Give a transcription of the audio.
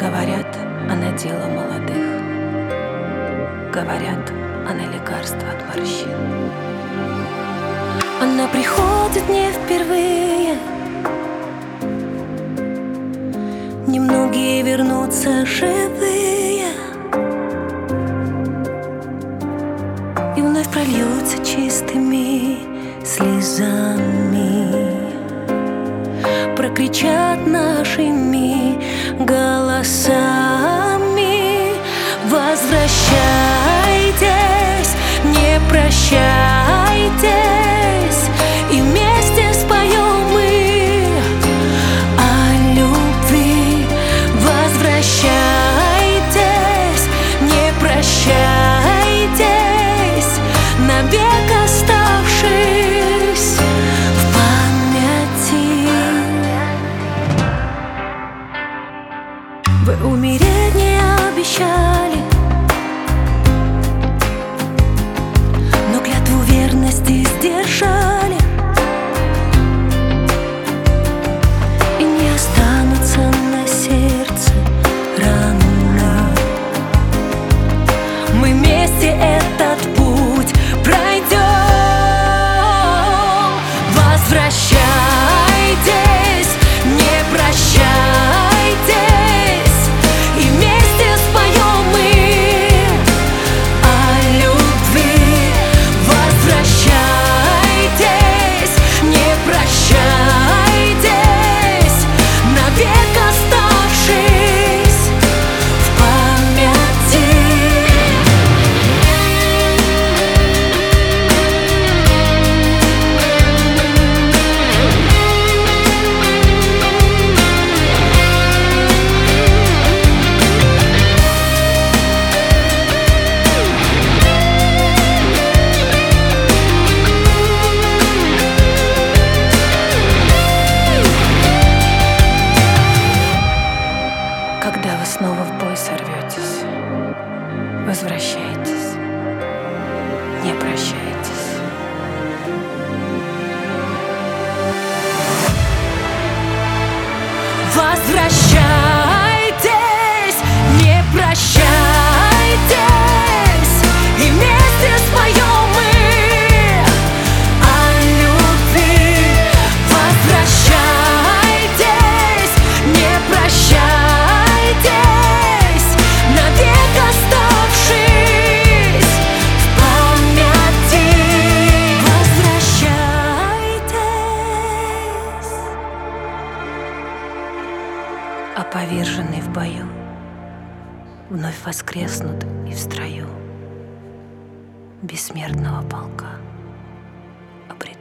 Говорят, она дело молодых. Говорят, она лекарство от морщин. Она приходит не впервые. Немногие вернутся живые и вновь прольются чистыми слезами, прокричат нашими голосами: возвращайтесь, не прощайтесь, и вместе споем мы о любви. Возвращайтесь, не прощайтесь, навек оставшись в памяти. Вы умереть не обещали, но клятву верности сдержали, и не останутся на сердце раны. Мы вместе этот путь пройдем. Возвращайтесь, не прощайтесь, и вместе споем мы о любви. Возвращайтесь, не прощайтесь, навек оставшись в памяти. Когда вы снова в бой сорветесь, возвращайтесь, не прощайтесь. Возвращайтесь, не прощайтесь, и вместе споем мы о любви. Возвращайтесь, не прощайтесь, навек оставшись в памяти. Возвращайтесь. А поверженные в бою вновь воскреснут и в строю бессмертного полка обретут.